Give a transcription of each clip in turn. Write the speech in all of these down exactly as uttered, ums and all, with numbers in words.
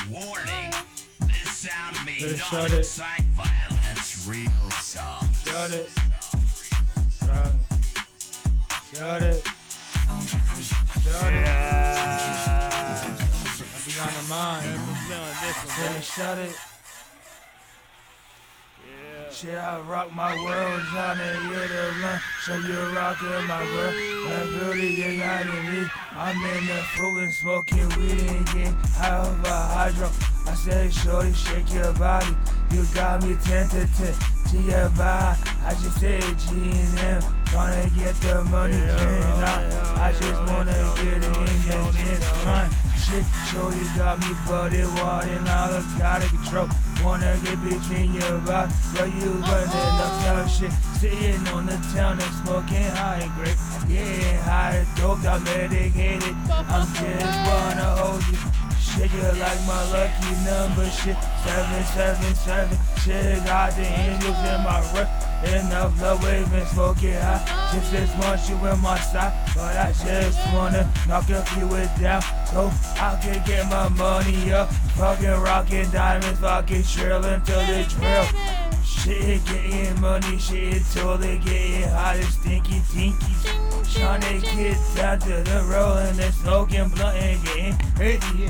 Warning, this sound may Just not shut it. excite violence. Real soft. Shut it. Shut it. Shut it. Shut it. I be on the mind. Say shut it. Shit, I rock my world, Johnny, you're the run. So you're rocking my world. My beauty, you got in me. I'm in the fruit and smoking weed and getting high of a hydro. I say, shorty, shake your body. You got me tentative to your body. I just said G and M, tryna get the money in. I just wanna get it in and just run. Shit, shorty got me butted, water and all out of control. Wanna get between your body, but you running up town shit. Sitting on the town and smoking high and great. Yeah, high and dope, I'm medicated. I'm just wanna hold you. Shit, you like my lucky number, shit. Seven, seven, seven. Shit, got the angels in my rep. Enough love waving, smoking high. Just this want you in my side, but I just wanna knock a few it down, so I can get my money up. Fucking rockin' diamonds, fucking trillin' till the drill. Shit, getting money, shit, totally getting hot and stinky tinkies. Tryna get down to the road and then smoking blunt and getting crazy.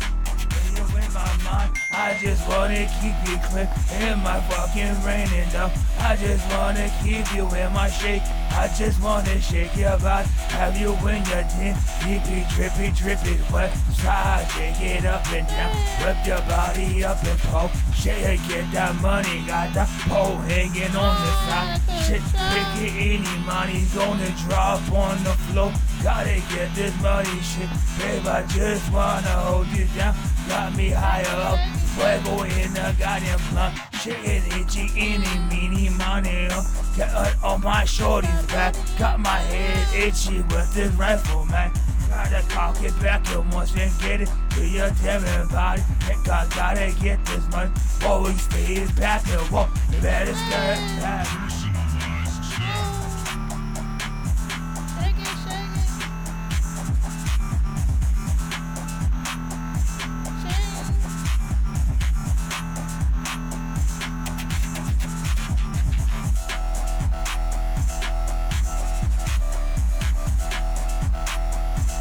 In my mind, I just wanna keep you clear in my fucking brain and down. I just wanna keep you in my shake. I just wanna shake your body, have you in your tin, deepy, trippy, trippy, wet side. Shake it up and down, whip your body up and pull. Shake, get that money, got that pole hanging on the side. Shit, pick it, any money's gonna drop on the floor. Gotta get this money, shit, babe, I just wanna hold you down. Got me higher up, fuego in the goddamn blunt. Shit itchy, any, meeny, money. Got on my shorty's back. Got my head itchy with this rifle, man. Gotta cock it back and once and get it to your damn body. Think I gotta get this money. Always stay back and walk. You better step